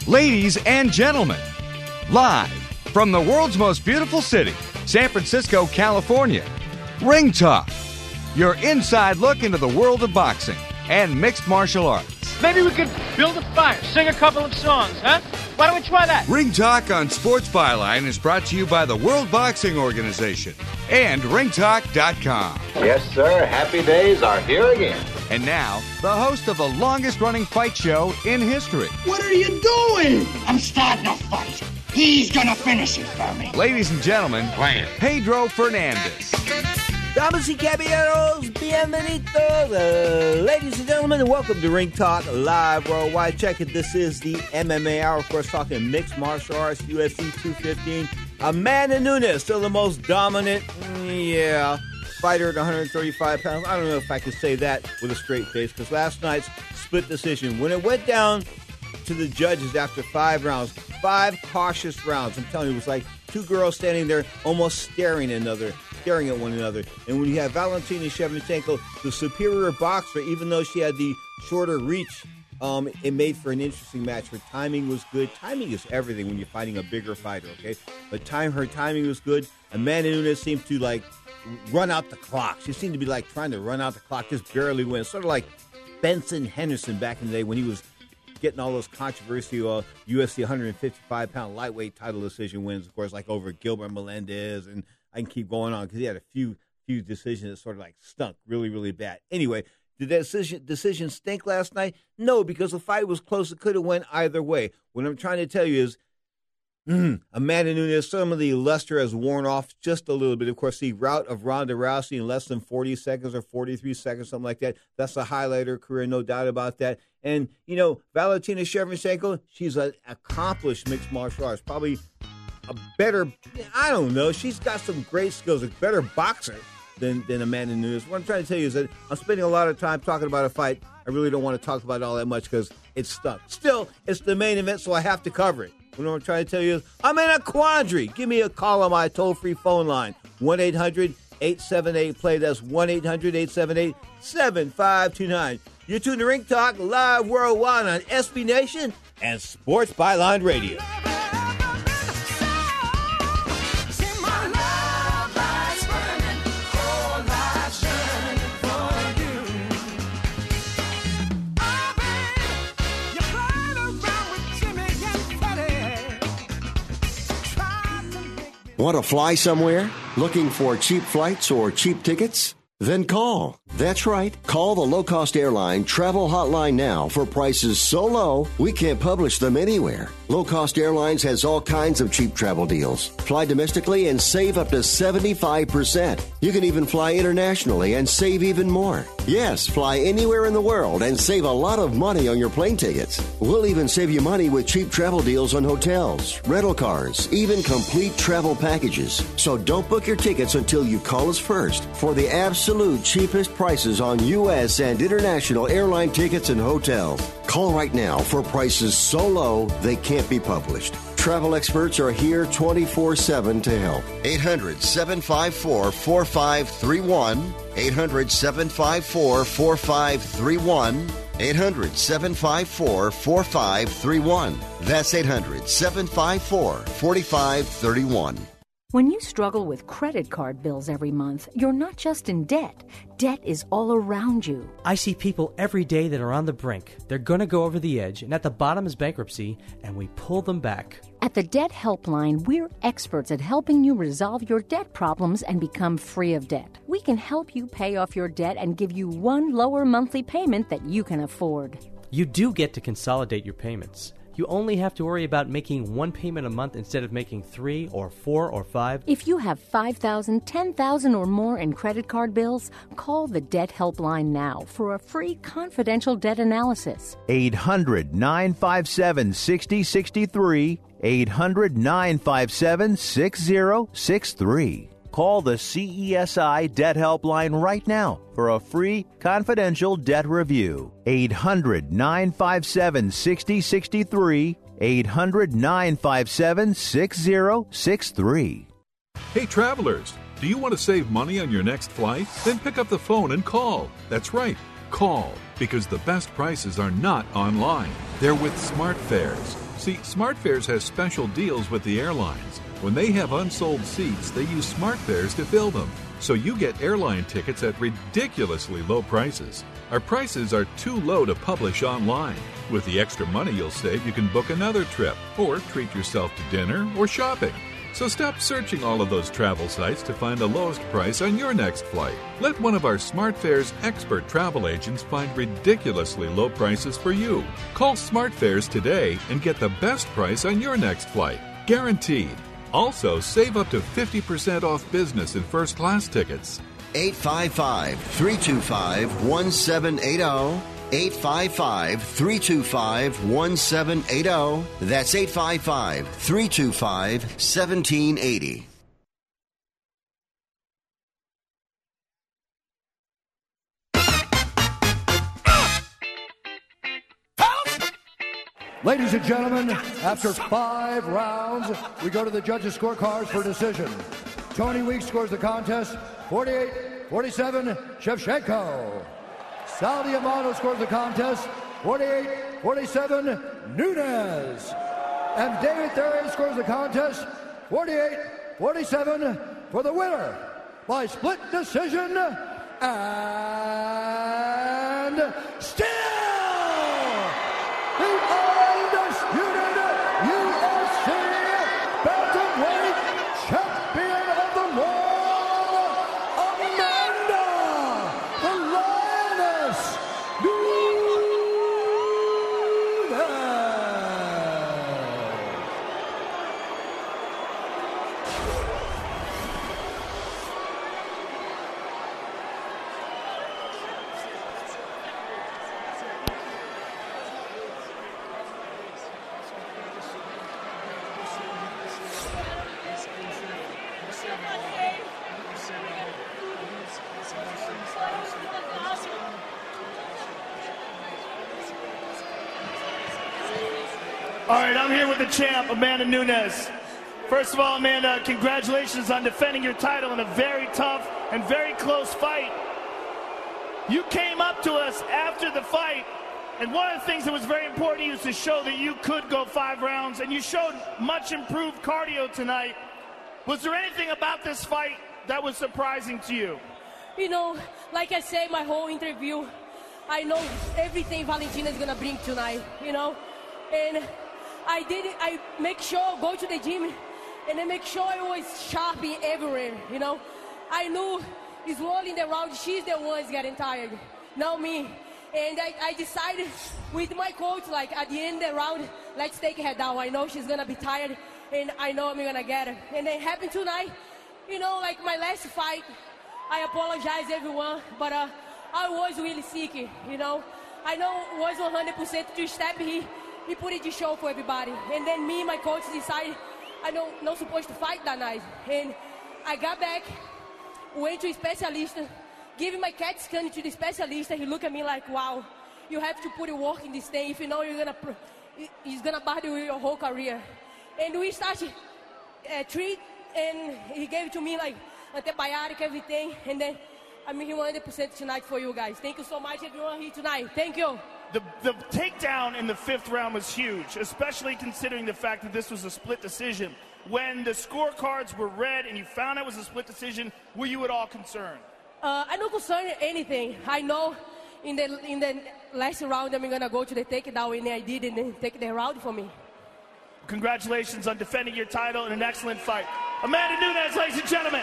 Ladies and gentlemen, live from the world's most beautiful city, San Francisco, California, Ring Talk, your inside look into the world of boxing and mixed martial arts. Maybe we could build a fire, sing a couple of songs, huh? Why don't we try that? Ring Talk on Sports Byline is brought to you by the World Boxing Organization and ringtalk.com. Yes, sir. Happy days are here again. And now, the host of the longest-running fight show in history. What are you doing? I'm starting a fight. He's gonna finish it for me. Ladies and gentlemen, Pedro Fernandez. Damas y caballeros, bienvenidos. Ladies and gentlemen, and welcome to Ring Talk Live Worldwide. Check it. This is the MMA Hour. Of course, talking mixed martial arts, UFC 215. Amanda Nunes, still the most dominant, fighter at 135 pounds. I don't know if I can say that with a straight face, because last night's split decision, when it went down to the judges after 5 rounds, 5 cautious rounds, I'm telling you, it was like two girls standing there almost staring at one another. And when you have Valentina Shevchenko, the superior boxer, even though she had the shorter reach, it made for an interesting match. Her timing was good. Timing is everything when you're fighting a bigger fighter, okay? But her timing was good. Amanda Nunes seemed to, run out the clock. She seemed to be, trying to run out the clock, just barely win. Sort of like Benson Henderson back in the day when he was getting all those controversial UFC 155-pound lightweight title decision wins, of course, like over Gilbert Melendez, and I can keep going on because he had a few decisions that sort of stunk really, really bad. Anyway, did that decision stink last night? No, because the fight was close. It could have went either way. What I'm trying to tell you is Amanda Nunes, some of the luster has worn off just a little bit. Of course, the rout of Ronda Rousey in less than 40 seconds or 43 seconds, something like that. That's the highlight of her career, no doubt about that. And, Valentina Shevchenko, she's an accomplished mixed martial arts, probably a better, I don't know, she's got some great skills, a better boxer than Amanda Nunes. What I'm trying to tell you is that I'm spending a lot of time talking about a fight. I really don't want to talk about it all that much because it stunk. Still, it's the main event, so I have to cover it. What I'm trying to tell you is I'm in a quandary. Give me a call on my toll-free phone line, 1-800-878-PLAY. That's 1-800-878-7529. You're tuned to Ring Talk Live Worldwide on SB Nation and Sports Byline Radio. Want to fly somewhere? Looking for cheap flights or cheap tickets? Then call. That's right. Call the low-cost airline travel hotline now for prices so low we can't publish them anywhere. Low Cost Airlines has all kinds of cheap travel deals. Fly domestically and save up to 75%. You can even fly internationally and save even more. Yes, fly anywhere in the world and save a lot of money on your plane tickets. We'll even save you money with cheap travel deals on hotels, rental cars, even complete travel packages. So don't book your tickets until you call us first for the absolute cheapest prices on U.S. and international airline tickets and hotels. Call right now for prices so low they can't be published. Travel experts are here 24/7 to help. 800-754-4531. 800-754-4531. 800-754-4531. That's 800-754-4531. When you struggle with credit card bills every month, you're not just in debt. Debt is all around you. I see people every day that are on the brink. They're going to go over the edge, and at the bottom is bankruptcy, and we pull them back. At the Debt Helpline, we're experts at helping you resolve your debt problems and become free of debt. We can help you pay off your debt and give you one lower monthly payment that you can afford. You do get to consolidate your payments. You only have to worry about making one payment a month instead of making 3 or 4 or 5. If you have $5,000, $10,000 or more in credit card bills, call the Debt Helpline now for a free confidential debt analysis. 800-957-6063. 800-957-6063. Call the CESI Debt Helpline right now for a free confidential debt review. 800-957-6063. 800-957-6063. Hey, travelers, do you want to save money on your next flight? Then pick up the phone and call. That's right, call, because the best prices are not online. They're with SmartFares. See, SmartFares has special deals with the airlines. When they have unsold seats, they use SmartFares to fill them. So you get airline tickets at ridiculously low prices. Our prices are too low to publish online. With the extra money you'll save, you can book another trip or treat yourself to dinner or shopping. So stop searching all of those travel sites to find the lowest price on your next flight. Let one of our SmartFares expert travel agents find ridiculously low prices for you. Call SmartFares today and get the best price on your next flight. Guaranteed. Also, save up to 50% off business and first class tickets. 855-325-1780. 855-325-1780. That's 855-325-1780. Ladies and gentlemen, after 5 rounds, we go to the judges' scorecards for decision. Tony Weeks scores the contest 48-47, Shevchenko. Sal Diamano scores the contest 48-47, Nunes. And David Therrey scores the contest 48-47 for the winner by split decision and still the undisputed UFC bantamweight champion of the world, Amanda the Lioness All right, I'm here with the champ, Amanda Nunes. First of all, Amanda, congratulations on defending your title in a very tough and very close fight. You came up to us after the fight, and one of the things that was very important to you is to show that you could go 5 rounds, and you showed much improved cardio tonight. Was there anything about this fight that was surprising to you? You know, like I said, my whole interview, I know everything Valentina is going to bring tonight, you know, and I make sure go to the gym and I make sure I was sharp everywhere, you know. I knew it's rolling the round, she's the one who's getting tired, not me. And I decided with my coach, like at the end of the round, let's take her down. I know she's going to be tired and I know I'm going to get her. And it happened tonight, you know, like my last fight, I apologize everyone, but I was really sick, you know. I know it was 100% to step here. He put it to show for everybody. And then me and my coach decided I not supposed to fight that night. And I got back, went to a specialist, giving my CAT scan to the specialist, and he looked at me like, wow, you have to put your work in this thing. If you know it's gonna bother your whole career. And we started treat, and he gave it to me like antibiotic, everything. And then I'm here 100% tonight for you guys. Thank you so much, everyone here tonight. Thank you. The takedown in the 5th round was huge, especially considering the fact that this was a split decision. When the scorecards were read and you found out it was a split decision, were you at all concerned? I'm not concerned anything. I know in the last round I'm going to go to the takedown, and I did, and then take the round for me. Congratulations on defending your title in an excellent fight. Amanda Nunes, ladies and gentlemen.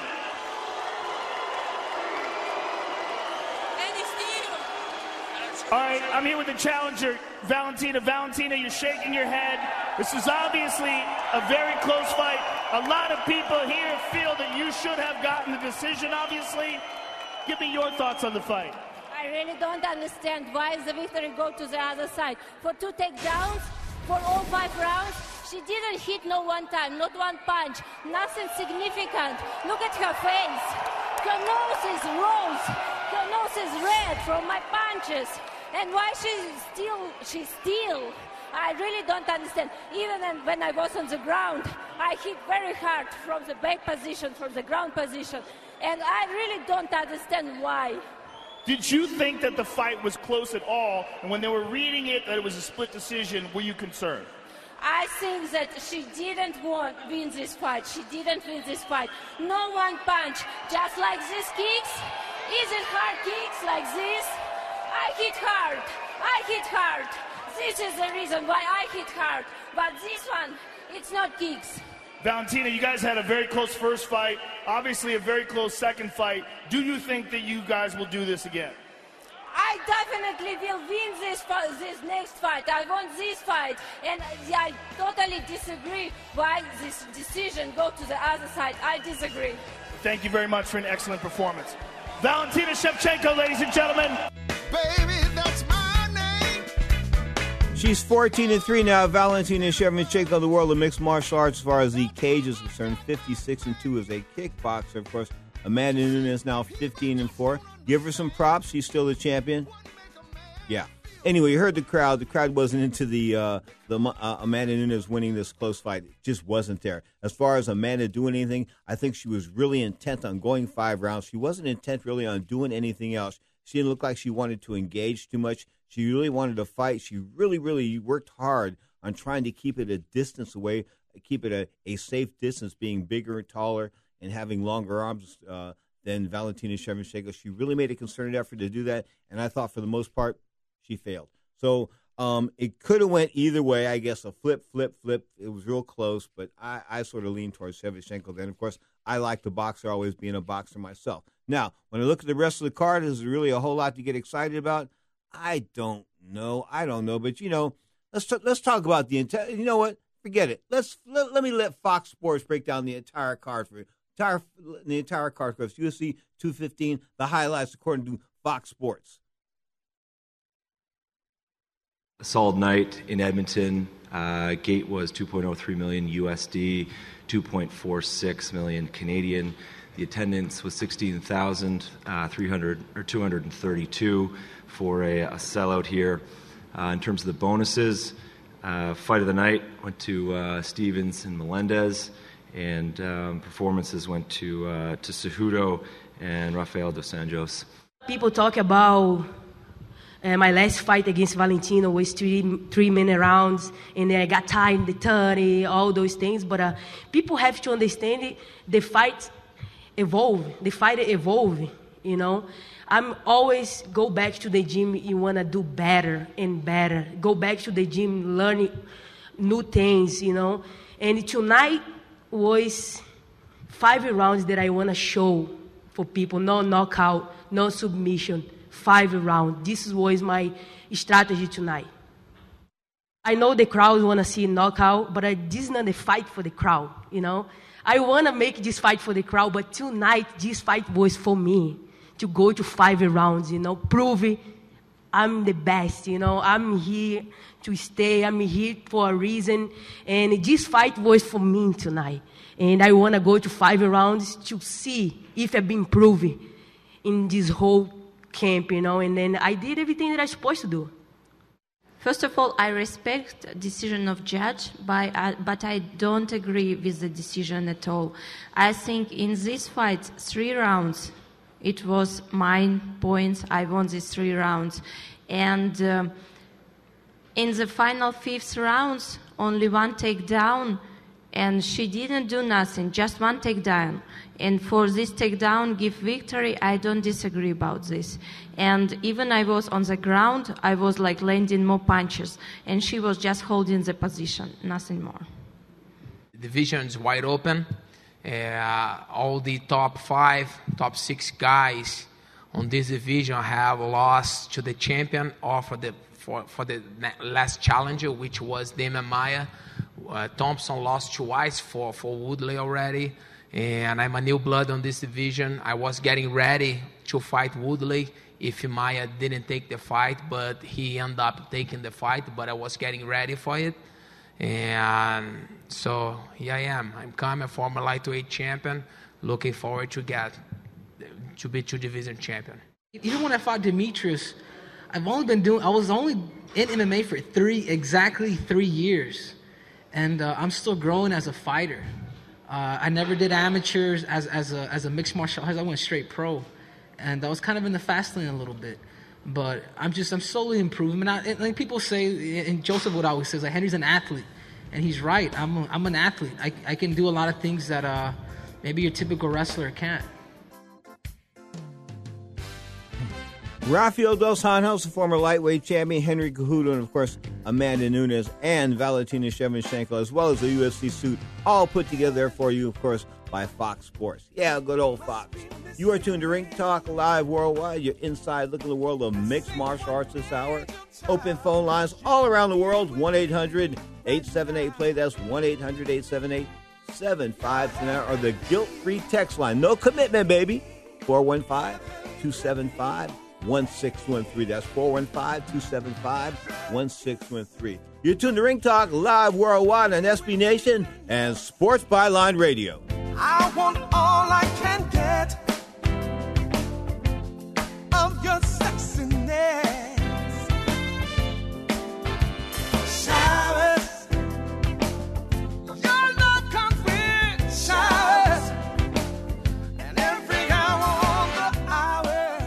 All right, I'm here with the challenger, Valentina. Valentina, you're shaking your head. This is obviously a very close fight. A lot of people here feel that you should have gotten the decision, obviously. Give me your thoughts on the fight. I really don't understand why the victory go to the other side. For 2 takedowns, for all 5 rounds, she didn't hit no one time, not one punch, nothing significant. Look at her face. Her nose is rose. Her nose is red from my punches. And why she's still, I really don't understand. Even when I was on the ground, I hit very hard from the back position, from the ground position. And I really don't understand why. Did you think that the fight was close at all? And when they were reading it, that it was a split decision, were you concerned? I think that she didn't win this fight. She didn't win this fight. No one punch. Just like these kicks. Is it hard kicks like this? I hit hard. I hit hard. This is the reason why I hit hard. But this one, it's not kicks. Valentina, you guys had a very close first fight, obviously a very close second fight. Do you think that you guys will do this again? I definitely will win this next fight. I want this fight. And I totally disagree why this decision go to the other side. I disagree. Thank you very much for an excellent performance. Valentina Shevchenko, ladies and gentlemen. Baby, that's my name. She's 14-3 now. Valentina Shevchenko, the world of mixed martial arts, as far as the cage is concerned. 56-2 as a kickboxer. Of course, Amanda Nunes now 15-4. Give her some props. She's still the champion. Yeah. Anyway, you heard the crowd. The crowd wasn't into the Amanda Nunes winning this close fight. It just wasn't there. As far as Amanda doing anything, I think she was really intent on going 5 rounds. She wasn't intent really on doing anything else. She didn't look like she wanted to engage too much. She really wanted to fight. She really, really worked hard on trying to keep it a distance away, keep it a safe distance, being bigger and taller and having longer arms than Valentina Shevchenko. She really made a concerted effort to do that, and I thought for the most part she failed. So it could have went either way, I guess, a flip. It was real close, but I sort of leaned towards Shevchenko. Then, of course, I like the boxer, always being a boxer myself. Now, when I look at the rest of the card, is there really a whole lot to get excited about? I don't know. But, let's talk about the entire. You know what? Forget it. Let me let Fox Sports break down the entire card for you. The entire card for us. UFC 215, the highlights according to Fox Sports. A solid night in Edmonton. Gate was 2.03 million USD, 2.46 million Canadian. The attendance was 232 for a sellout here. In terms of the bonuses, fight of the night went to Stevens and Melendez, and performances went to Cejudo and Rafael dos Anjos. People talk about my last fight against Valentino was 3-minute rounds, and then I got tied in the 30, all those things. But people have to understand it. The fight evolve. The fight evolve, I'm always go back to the gym. You want to do better and better. Go back to the gym, learning new things, And tonight was 5 rounds that I want to show for people. No knockout, no submission. 5 rounds. This was my strategy tonight. I know the crowd want to see knockout, but this is not a fight for the crowd, I want to make this fight for the crowd, but tonight this fight was for me to go to 5 rounds, prove it. I'm the best, I'm here to stay. I'm here for a reason, and this fight was for me tonight. And I want to go to 5 rounds to see if I've been proven in this whole camp, and then I did everything that I was supposed to do. First of all, I respect the decision of judge, but I don't agree with the decision at all. I think in this fight, 3 rounds, it was mine points. I won these 3 rounds. And in the final 5th rounds, only 1 takedown, and she didn't do nothing, just 1 takedown. And for this takedown, give victory, I don't disagree about this. And even I was on the ground, I was like landing more punches. And she was just holding the position, nothing more. The division is wide open. All the top 5, top 6 guys on this division have lost to the champion or for the last challenger, which was Damian Maia. Thompson lost twice for Woodley already. And I'm a new blood on this division. I was getting ready to fight Woodley if Maia didn't take the fight, but he ended up taking the fight, but I was getting ready for it. And so here I am. I'm coming, former lightweight champion, looking forward to be 2 division champion. Even when I fought Demetrius, I was only in MMA for exactly 3 years. And I'm still growing as a fighter. I never did amateurs as a mixed martial artist. I went straight pro. and I was kind of in the fast lane a little bit. But I'm slowly improving. And like people say, and Joseph would always say, like, Henry's an athlete, and he's right. I'm an athlete. I can do a lot of things that maybe your typical wrestler can't. Rafael Dos Anjos, the former lightweight champion, Henry Cejudo, and of course Amanda Nunes and Valentina Shevchenko, as well as the UFC suit, all put together there for you, of course, by Fox Sports. Yeah, good old Fox. You are tuned to Ring Talk Live Worldwide. You're inside looking at the world of mixed martial arts this hour. Open phone lines all around the world, 1-800-878-PLAY. That's 1-800-878-7529, or the guilt-free text line. No commitment, baby. 415-275-1613. That's 415-275-1613. You're tuned to Ring Talk Live Worldwide on SB Nation and Sports Byline Radio. I want all I can get of your sexiness. Showers, your love comes with showers, and every hour on the hour.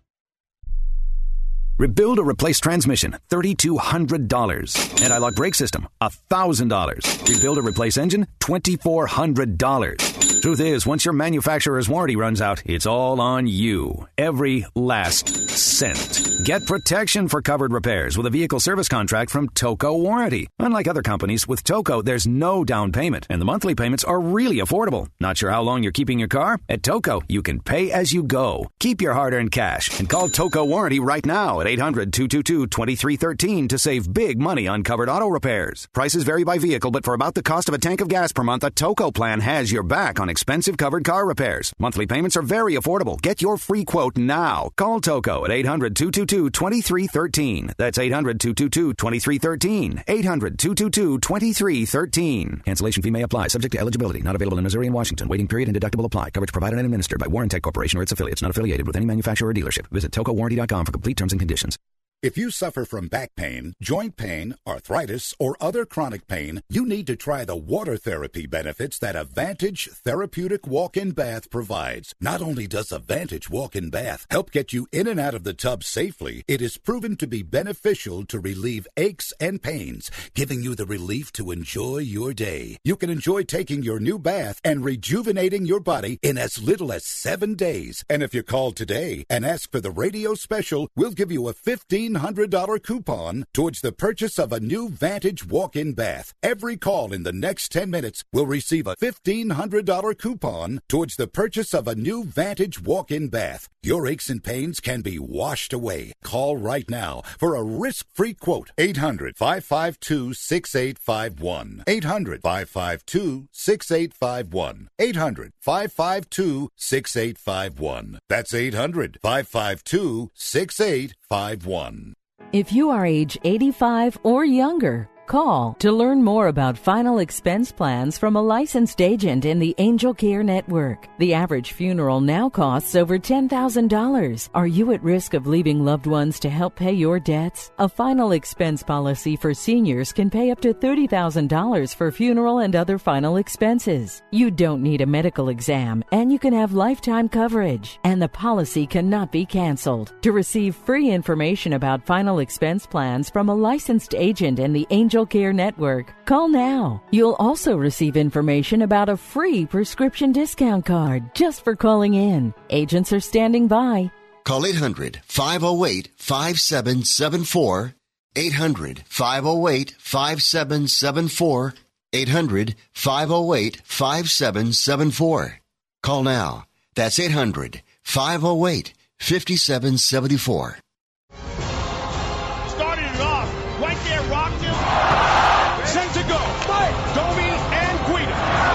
Rebuild or replace transmission, $3,200. Anti-lock brake system, $1,000. Rebuild or replace engine, $2,400. Truth is, once your manufacturer's warranty runs out, it's all on you. Every last cent. Get protection for covered repairs with a vehicle service contract from Toco Warranty. Unlike other companies, with Toco, there's no down payment, and the monthly payments are really affordable. Not sure how long you're keeping your car? At Toco, you can pay as you go. Keep your hard-earned cash and call Toco Warranty right now at 800-222-2313 to save big money on covered auto repairs. Prices vary by vehicle, but for about the cost of a tank of gas per month, a Toco plan has your back on expensive covered car repairs. Monthly payments are very affordable. Get your free quote now. Call Toco at 800-222-2313. That's 800-222-2313. 800-222-2313. Cancellation fee may apply. Subject to eligibility. Not available in Missouri and Washington. Waiting period and deductible apply. Coverage provided and administered by Warrantech Corporation or its affiliates. Not affiliated with any manufacturer or dealership. Visit TocoWarranty.com for complete terms and conditions. If you suffer from back pain, joint pain, arthritis, or other chronic pain, you need to try the water therapy benefits that Advantage Therapeutic Walk-In Bath provides. Not only does Advantage Walk-In Bath help get you in and out of the tub safely, it is proven to be beneficial to relieve aches and pains, giving you the relief to enjoy your day. You can enjoy taking your new bath and rejuvenating your body in as little as 7 days. And if you call today and ask for the radio special, we'll give you a $1,500 coupon towards the purchase of a new Vantage walk-in bath. Every call in the next 10 minutes will receive a $1,500 coupon towards the purchase of a new Vantage walk-in bath. Your aches and pains can be washed away. Call right now for a risk-free quote. 800-552-6851. 800-552-6851. 800-552-6851. That's 800-552-6851. If you are age 85 or younger, call to learn more about final expense plans from a licensed agent in the Angel Care Network. The average funeral now costs over $10,000. Are you at risk of leaving loved ones to help pay your debts? A final expense policy for seniors can pay up to $30,000 for funeral and other final expenses. You don't need a medical exam, and you can have lifetime coverage, and the policy cannot be canceled. To receive free information about final expense plans from a licensed agent in the Angel Care Network, call now. You'll also receive information about a free prescription discount card just for calling in. Agents are standing by. Call 800-508-5774. 800-508-5774. 800-508-5774. Call now. That's 800-508-5774. Started it off. Right there, rocked him. Sent to go. Fight. Domi and Guida.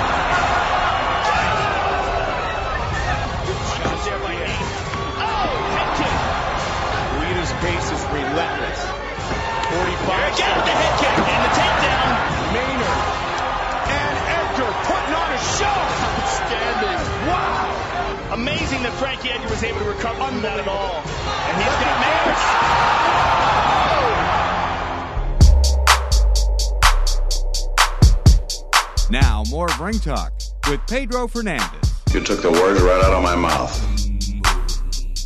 Shots there by Hayes. Oh, head kick. Guida's pace is relentless. 45. Get the head kick and the takedown. Maynard and Edgar putting on a show. Outstanding. Wow. Amazing that Frankie Edgar was able to recover from that at all. And he's got Maynard. Now, more of Ring Talk with Pedro Fernandez. You took the words right out of my mouth.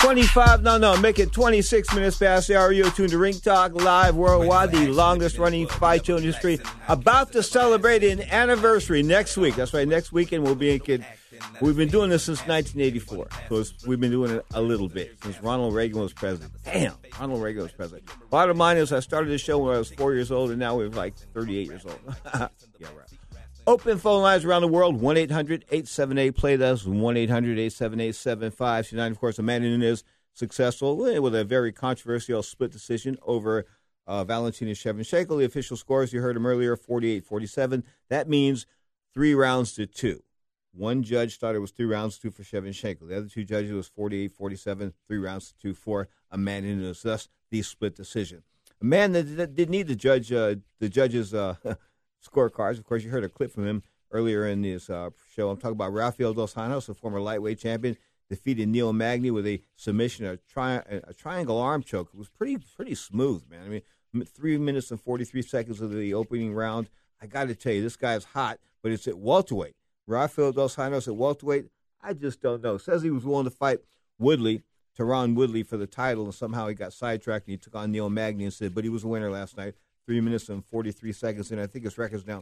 Make it 26 minutes past the hour. You're tuned to Ring Talk Live Worldwide, the longest-running fight show in history. About to celebrate an anniversary next week. That's right, next weekend we'll be in. We've been doing this since 1984. So we've been doing it a little bit since Ronald Reagan was president. Damn, Ronald Reagan was president. Bottom line is I started this show when I was 4 years old, and now we're like 38 years old. Yeah, right. Open phone lines around the world, 1-800-878-PLAY. That's 1-800-878-7529. Of course, Amanda Nunes successful with a very controversial split decision over Valentina Shevchenko. The official scores, you heard him earlier, 48-47. That means 3 rounds to 2. One judge thought it was 3 rounds to 2 for Shevchenko. The other 2 judges was 48-47, 3 rounds to 2 for Amanda Nunes. Thus, the split decision. A man that didn't need the judge's scorecards. Of course, you heard a clip from him earlier in this show. I'm talking about Rafael Dos Anjos, a former lightweight champion, defeated Neil Magny with a submission, a triangle arm choke. It was pretty smooth, man. I mean, 3 minutes and 43 seconds of the opening round. I got to tell you, this guy's hot, but it's at welterweight. Rafael Dos Anjos at welterweight, I just don't know. Says he was willing to fight Tyron Woodley for the title, and somehow he got sidetracked and he took on Neil Magny instead, but he was a winner last night. 3 minutes and 43 seconds, and I think his record's now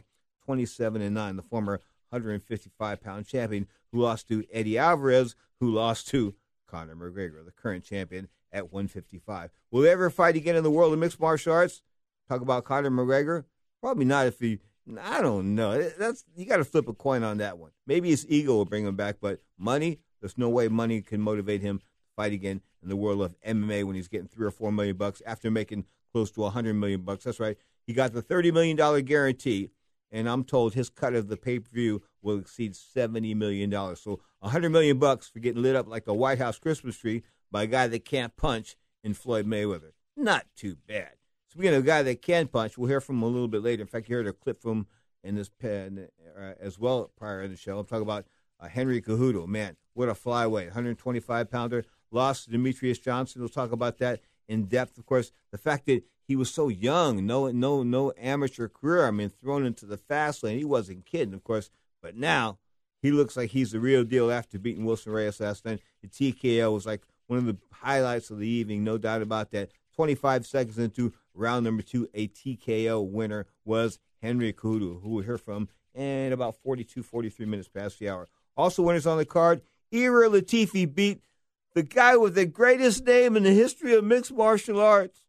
27-9. The former 155-pound champion who lost to Eddie Alvarez, who lost to Conor McGregor, the current champion at 155. Will they ever fight again in the world of mixed martial arts? Talk about Conor McGregor? Probably not if he... I don't know. You got to flip a coin on that one. Maybe his ego will bring him back, but money, there's no way money can motivate him to fight again in the world of MMA when he's getting $3 or $4 million after making close to $100 million. That's right. He got the $30 million guarantee, and I'm told his cut of the pay-per-view will exceed $70 million. So $100 million for getting lit up like a White House Christmas tree by a guy that can't punch in Floyd Mayweather. Not too bad. Speaking of a guy that can punch, we'll hear from him a little bit later. In fact, you heard a clip from him in this pen as well prior in the show. I'm talking about Henry Cejudo. Man, what a flyweight, 125-pounder. Lost to Demetrius Johnson. We'll talk about that in depth. Of course, the fact that he was so young, no amateur career. I mean, thrown into the fast lane. He wasn't kidding, of course. But now he looks like he's the real deal after beating Wilson Reyes last night. The TKO was like one of the highlights of the evening, no doubt about that. 25 seconds into round number 2, a TKO winner was Henry Cejudo, who we'll hear from in about 43 minutes past the hour. Also winners on the card, Ira Latifi beat the guy with the greatest name in the history of mixed martial arts,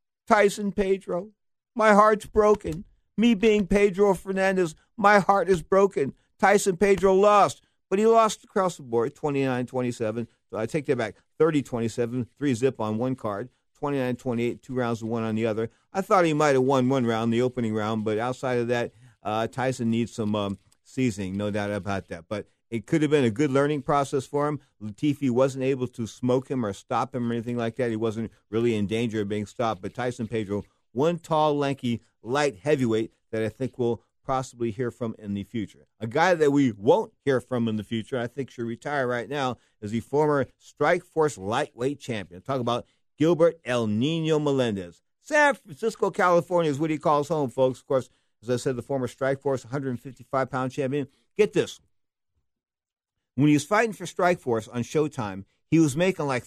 Tyson Pedro. My heart's broken. Me being Pedro Fernandez, my heart is broken. Tyson Pedro lost, but he lost across the board, 29-27. So I take that back, 30-27, 3-zip on one card. 29-28, 2 rounds to 1 on the other. I thought he might have won one round, the opening round, but outside of that, Tyson needs some seasoning, no doubt about that. But it could have been a good learning process for him. Latifi wasn't able to smoke him or stop him or anything like that. He wasn't really in danger of being stopped. But Tyson Pedro, one tall, lanky, light heavyweight that I think we'll possibly hear from in the future. A guy that we won't hear from in the future, I think should retire right now, is the former Strikeforce lightweight champion. Talk about Gilbert El Nino Melendez. San Francisco, California is what he calls home, folks. Of course, as I said, the former Strikeforce 155-pound champion. Get this. When he was fighting for Strikeforce on Showtime, he was making like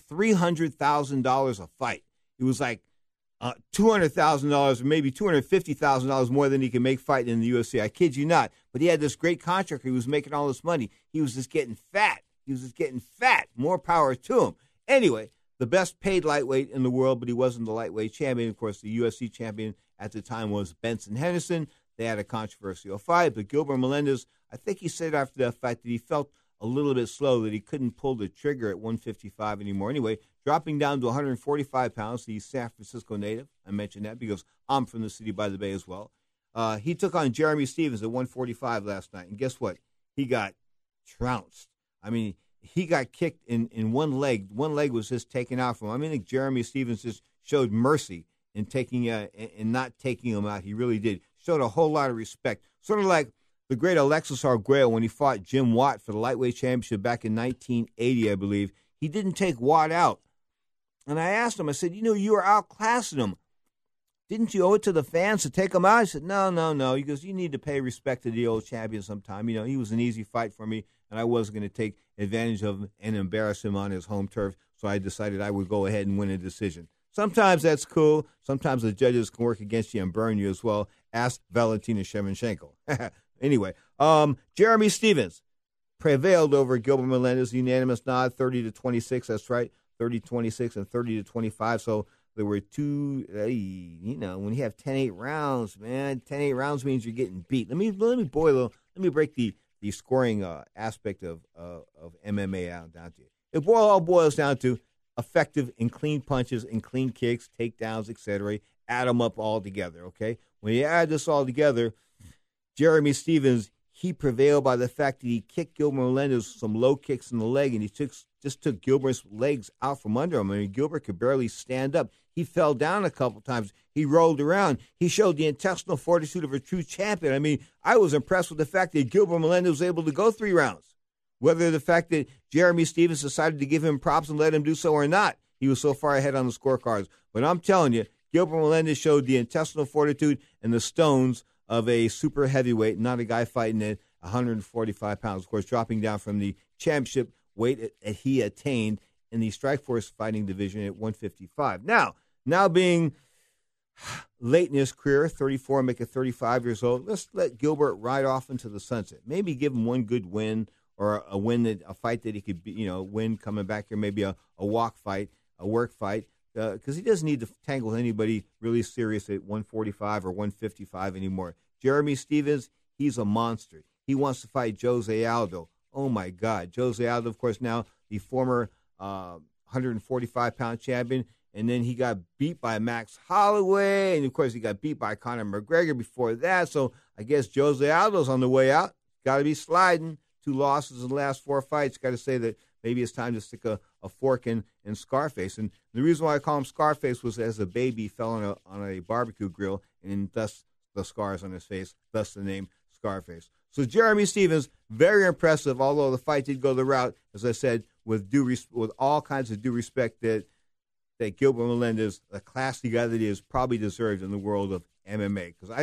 $300,000 a fight. It was like $200,000 or maybe $250,000 more than he can make fighting in the UFC. I kid you not. But he had this great contract. He was making all this money. He was just getting fat. More power to him. Anyway, the best paid lightweight in the world, but he wasn't the lightweight champion. Of course, the UFC champion at the time was Benson Henderson. They had a controversial fight, but Gilbert Melendez, I think he said after that fight that he felt a little bit slow, that he couldn't pull the trigger at 155 anymore. Anyway, dropping down to 145 pounds, he's San Francisco native. I mentioned that because I'm from the city by the bay as well. He took on Jeremy Stephens at 145 last night, and guess what? He got trounced. I mean, he got kicked in one leg. One leg was just taken out from him. I mean, Jeremy Stephens just showed mercy in not taking him out. He really did. Showed a whole lot of respect. Sort of like the great Alexis Arguello when he fought Jim Watt for the lightweight championship back in 1980, I believe. He didn't take Watt out. And I asked him, I said, you were outclassing him. Didn't you owe it to the fans to take him out? He said, no. He goes, you need to pay respect to the old champion sometime. He was an easy fight for me, and I wasn't going to take advantage of him and embarrass him on his home turf. so I decided I would go ahead and win a decision. Sometimes that's cool. Sometimes the judges can work against you and burn you as well. Ask Valentina Shevchenko. Anyway, Jeremy Stephens prevailed over Gilbert Melendez, unanimous nod, 30-26. That's right, 30-26 and 30-25. So there were two. When you have 10-8 rounds, man, 10-8 rounds means you're getting beat. Let me break the scoring aspect of MMA down to you. It all boils down to effective and clean punches and clean kicks, takedowns, etc. Add them up all together, okay? When you add this all together, Jeremy Stephens, he prevailed by the fact that he kicked Gilbert Melendez some low kicks in the leg, and he just took Gilbert's legs out from under him. I mean, Gilbert could barely stand up. He fell down a couple times. He rolled around. He showed the intestinal fortitude of a true champion. I mean, I was impressed with the fact that Gilbert Melendez was able to go 3 rounds. Whether the fact that Jeremy Stephens decided to give him props and let him do so or not, he was so far ahead on the scorecards. But I'm telling you, Gilbert Melendez showed the intestinal fortitude and the stones of a super heavyweight, not a guy fighting at 145 pounds. Of course, dropping down from the championship weight that he attained in the Strikeforce fighting division at 155. Now being late in his career, 34, make it 35 years old, let's let Gilbert ride off into the sunset. Maybe give him one good win, or a fight that he could win coming back here, maybe a walk fight, a work fight, because he doesn't need to tangle with anybody really serious at 145 or 155 anymore. Jeremy Stephens, he's a monster. He wants to fight Jose Aldo. Oh, my God. Jose Aldo, of course, now the former 145-pound champion, and then he got beat by Max Holloway, and, of course, he got beat by Conor McGregor before that. So I guess Jose Aldo's on the way out. Got to be sliding. 2 losses in the last 4 fights. Got to say that maybe it's time to stick a fork in Scarface. And the reason why I call him Scarface was as a baby fell on a barbecue grill, and thus the scars on his face, thus the name Scarface. So Jeremy Stephens, very impressive, although the fight did go the route, as I said, with all kinds of due respect that Gilbert Melendez, the classy guy that he is, probably deserved in the world of MMA. Because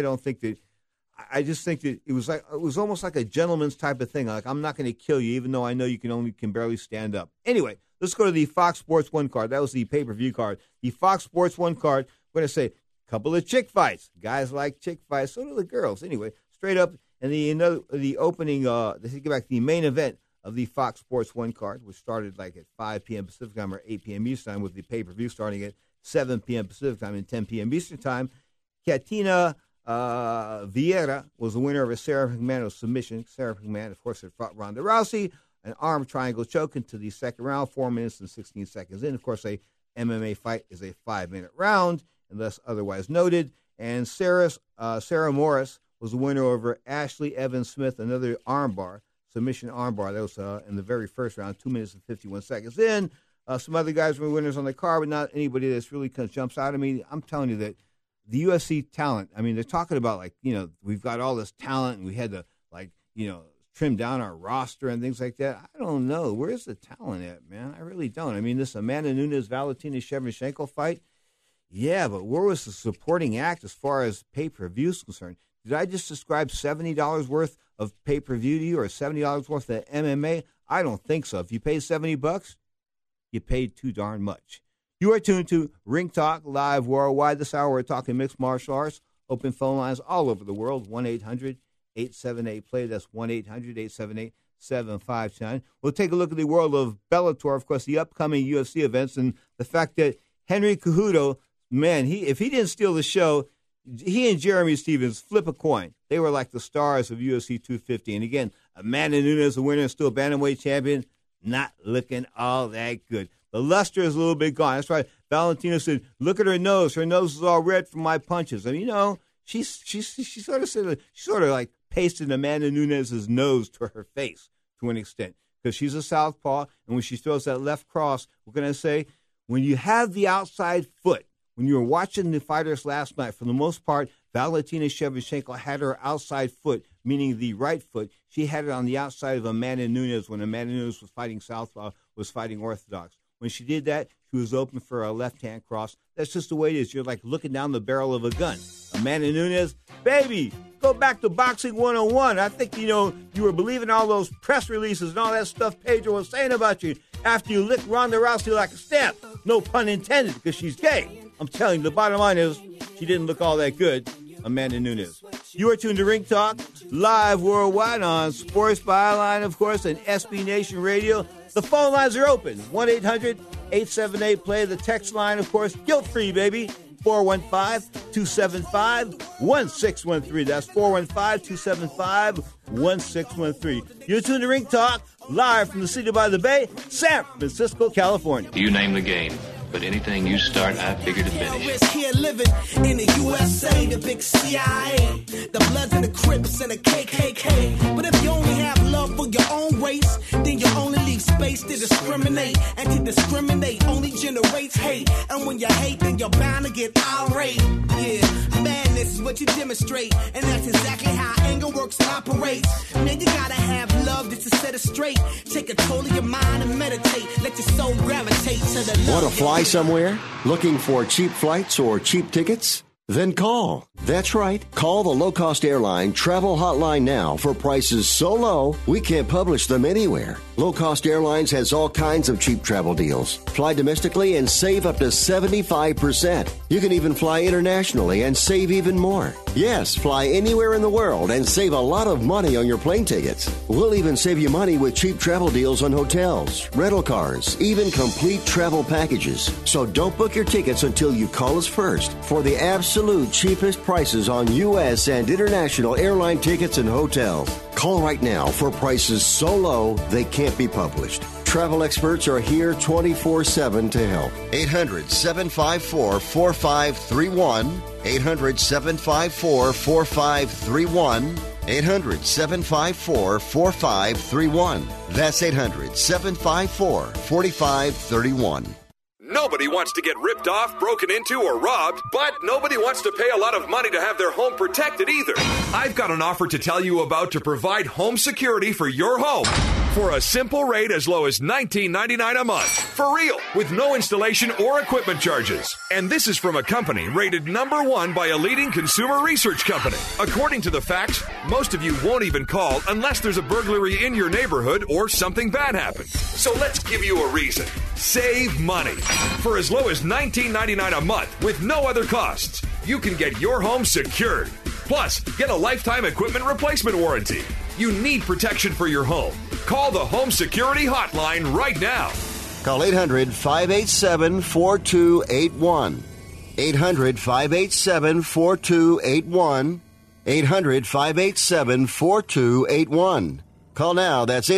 I just think that it was almost like a gentleman's type of thing. Like, I'm not going to kill you, even though I know you can barely stand up. Anyway, let's go to the Fox Sports 1 card. That was the pay-per-view card. The Fox Sports 1 card, we're going to say a couple of chick fights. Guys like chick fights, so do the girls. Anyway, straight up, and the opening, let's get back to the main event of the Fox Sports 1 card, which started like at 5 p.m. Pacific time or 8 p.m. Eastern time, with the pay-per-view starting at 7 p.m. Pacific time and 10 p.m. Eastern time. Katina Vieira was the winner of a Sarah McManus submission. Sarah McManus, of course, had fought Ronda Rousey. An arm triangle choke into the second round, 4 minutes and 16 seconds in. Of course, a MMA fight is a 5-minute round, unless otherwise noted. And Sarah Morris was the winner over Ashley Evans Smith, another submission armbar. That was in the very first round, 2 minutes and 51 seconds in. Some other guys were winners on the card, but not anybody that's really kind of jumps out at me. I'm telling you that the UFC talent, I mean, they're talking about, we've got all this talent and we had to, trim down our roster and things like that. I don't know. Where's the talent at, man? I really don't. I mean, this Amanda Nunes-Valentina Shevchenko fight, yeah, but where was the supporting act as far as pay-per-view is concerned? Did I just describe $70 worth of pay-per-view to you, or $70 worth of MMA? I don't think so. If you paid $70, you paid too darn much. You are tuned to Ring Talk Live Worldwide. This hour we're talking mixed martial arts. Open phone lines all over the world, 1-800-878-PLAY. That's 1-800-878-7510. We'll take a look at the world of Bellator, of course, the upcoming UFC events, and the fact that Henry Cejudo, man, if he didn't steal the show, he and Jeremy Stephens flip a coin. They were like the stars of UFC 250. And again, Amanda Nunes, the winner, still bantamweight champion, not looking all that good. The luster is a little bit gone. That's right. Valentina said, "Look at her nose. Her nose is all red from my punches." And she sort of like pasted Amanda Nunes' nose to her face to an extent, because she's a southpaw, and when she throws that left cross, we're going to say, when you have the outside foot, when you were watching the fighters last night, for the most part, Valentina Shevchenko had her outside foot, meaning the right foot. She had it on the outside of Amanda Nunes when Amanda Nunes was fighting southpaw, was fighting orthodox. When she did that, she was open for a left-hand cross. That's just the way it is. You're like looking down the barrel of a gun. Amanda Nunes, baby, go back to Boxing 101. I think, you were believing all those press releases and all that stuff Pedro was saying about you. after you lick Ronda Rousey like a stamp. No pun intended, because she's gay. I'm telling you, the bottom line is she didn't look all that good, Amanda Nunes. You are tuned to Ring Talk, live worldwide on Sports Byline, of course, and SB Nation Radio. The phone lines are open, 1-800-878-PLAY. The text line, of course, guilt-free, baby, 415-275-1613. That's 415-275-1613. You're tuned to Ring Talk, live from the city by the bay, San Francisco, California. You name the game, but anything you start, I figure to finish. Here living in the USA, the big CIA, the Bloods and the Crips and the KKK. But if you only have love for your own race, then you only leave space to discriminate. And to discriminate only generates hate. And when you hate, then you're bound to get irate. Yeah, madness is what you demonstrate. And that's exactly how anger works and operates. Man, you gotta have love just to set it straight. Take control of your mind and meditate. Let your soul gravitate to the love. Want to fly somewhere? Looking for cheap flights or cheap tickets? Then call. That's right. Call the low-cost airline travel hotline now for prices so low we can't publish them anywhere. Low Cost Airlines has all kinds of cheap travel deals. Fly domestically and save up to 75%. You can even fly internationally and save even more. Yes, fly anywhere in the world and save a lot of money on your plane tickets. We'll even save you money with cheap travel deals on hotels, rental cars, even complete travel packages. So don't book your tickets until you call us first for the absolute cheapest prices on U.S. and international airline tickets and hotels. Call right now for prices so low they can't be published. Travel experts are here 24/7 to help. 800-754-4531. 800-754-4531. 800-754-4531. That's 800-754-4531. Nobody wants to get ripped off, broken into, or robbed, but nobody wants to pay a lot of money to have their home protected either. I've got an offer to tell you about to provide home security for your home for a simple rate as low as $19.99 a month. For real, with no installation or equipment charges. And this is from a company rated #1 by a leading consumer research company. According to the facts, most of you won't even call unless there's a burglary in your neighborhood or something bad happens. So let's give you a reason. Save money. For as low as $19.99 a month with no other costs, you can get your home secured. Plus, get a lifetime equipment replacement warranty. You need protection for your home. Call the Home Security Hotline right now. Call 800-587-4281. 800-587-4281. 800-587-4281. Call now. That's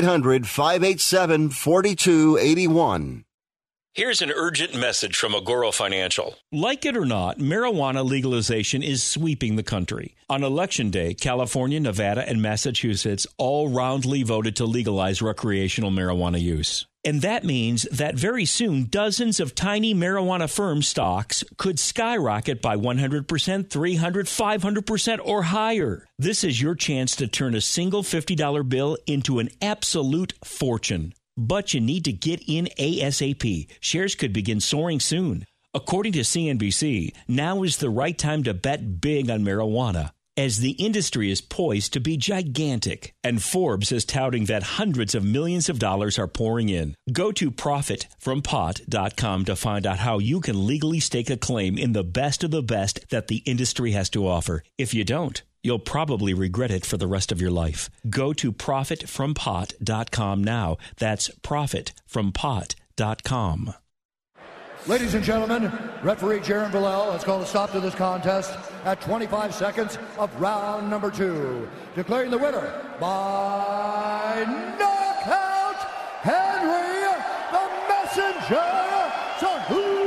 800-587-4281. Here's an urgent message from Agoro Financial. Like it or not, marijuana legalization is sweeping the country. On Election Day, California, Nevada, and Massachusetts all roundly voted to legalize recreational marijuana use. And that means that very soon, dozens of tiny marijuana firm stocks could skyrocket by 100%, 300%, 500%, or higher. This is your chance to turn a single $50 bill into an absolute fortune. But you need to get in ASAP. Shares could begin soaring soon. According to CNBC, now is the right time to bet big on marijuana, as the industry is poised to be gigantic. And Forbes is touting that hundreds of millions of dollars are pouring in. Go to profitfrompot.com to find out how you can legally stake a claim in the best of the best that the industry has to offer. If you don't, you'll probably regret it for the rest of your life. Go to profitfrompot.com now. That's profitfrompot.com. Ladies and gentlemen, referee Jaron Villel has called a stop to this contest at 25 seconds of round number 2. Declaring the winner by knockout, Henry the Messenger Cejudo.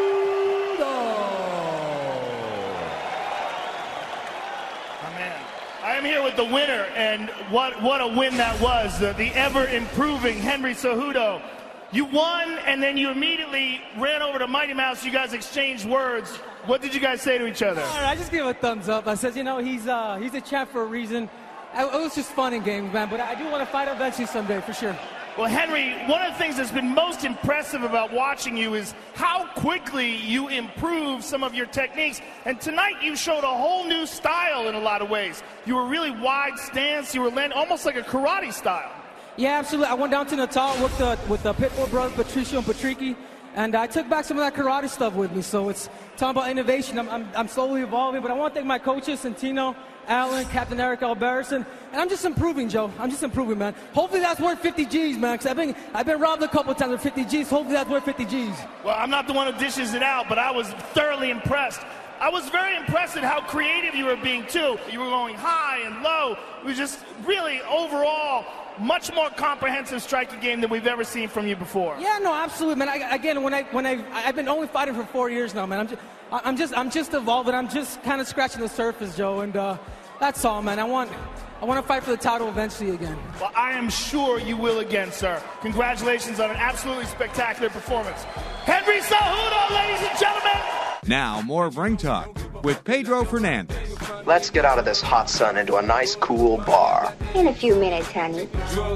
I am here with the winner, and what a win that was. The ever-improving Henry Cejudo. You won, and then you immediately ran over to Mighty Mouse. You guys exchanged words. What did you guys say to each other? I just gave him a thumbs up. I said, he's a champ for a reason. It was just fun and games, man, but I do want to fight eventually someday, for sure. Well, Henry, one of the things that's been most impressive about watching you is how quickly you improve some of your techniques. And tonight you showed a whole new style in a lot of ways. You were really wide stance. You were almost like a karate style. Yeah, absolutely. I went down to Natal with the Pitbull brothers, Patricio and Patricky, and I took back some of that karate stuff with me. So it's talking about innovation. I'm slowly evolving, but I want to thank my coaches, Santino, Allen, Captain Eric Alberson, and I'm just improving, Joe. I'm just improving, man. Hopefully that's worth 50 G's, man, because I've been robbed a couple of times with 50 G's. Hopefully that's worth 50 G's. Well, I'm not the one who dishes it out, but I was thoroughly impressed. I was very impressed at how creative you were being, too. You were going high and low. It was just really, overall, much more comprehensive striking game than we've ever seen from you before. Yeah, no, absolutely, man. I've been only fighting for 4 years now, man. I'm just evolving. I'm just kind of scratching the surface, Joe, and that's all, man. I want to fight for the title eventually again. Well, I am sure you will again, sir. Congratulations on an absolutely spectacular performance. Henry Cejudo, ladies and gentlemen. Now, more of Ring Talk with Pedro Fernandez. Let's get out of this hot sun into a nice, cool bar. In a few minutes, honey.